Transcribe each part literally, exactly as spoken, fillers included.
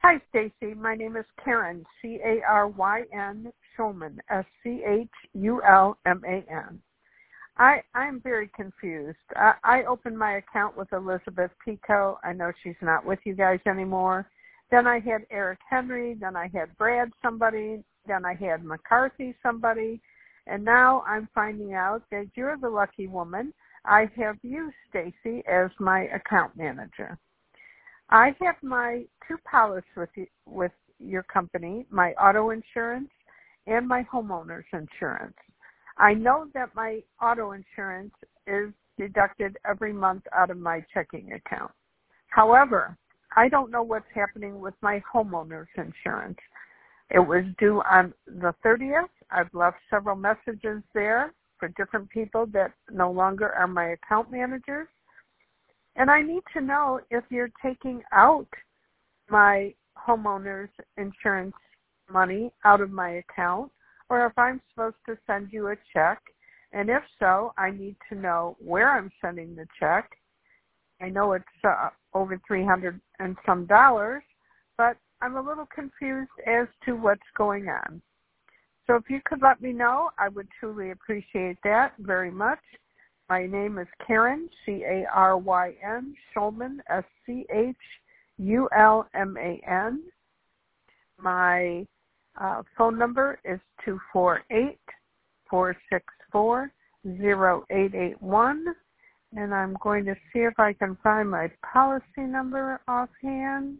Hi, Stacy. My name is Karen, C A R Y N, Schulman, S C H U L M A N. I, I'm very confused. I, I opened my account with Elizabeth Pico. I know she's not with you guys anymore. Then I had Eric Henry. Then I had Brad somebody. Then I had McCarthy somebody. And now I'm finding out that you're the lucky woman. I have you, Stacy, as my account manager. I have my two policies with you, with your company, my auto insurance and my homeowner's insurance. I know that my auto insurance is deducted every month out of my checking account. However, I don't know what's happening with my homeowner's insurance. It was due on the thirtieth. I've left several messages there for different people that no longer are my account managers. And I need to know if you're taking out my homeowner's insurance money out of my account, or if I'm supposed to send you a check. And if so, I need to know where I'm sending the check. I know it's uh, over three hundred and some dollars, but I'm a little confused as to what's going on. So if you could let me know, I would truly appreciate that very much. My name is Karen, C A R Y N, Schulman, S C H U L M A N. My uh, phone number is two four eight, four six four, zero eight eight one. And I'm going to see if I can find my policy number offhand.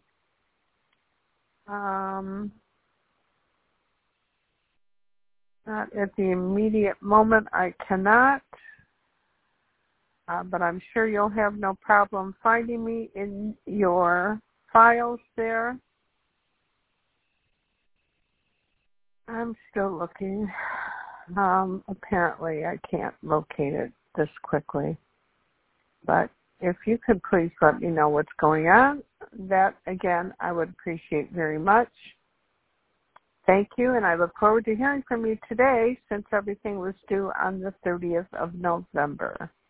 Um, not at the immediate moment, I cannot. Uh, but I'm sure you'll have no problem finding me in your files there. I'm still looking. Um, apparently, I can't locate it this quickly. But if you could please let me know what's going on, that, again, I would appreciate very much. Thank you, and I look forward to hearing from you today since everything was due on the thirtieth of November.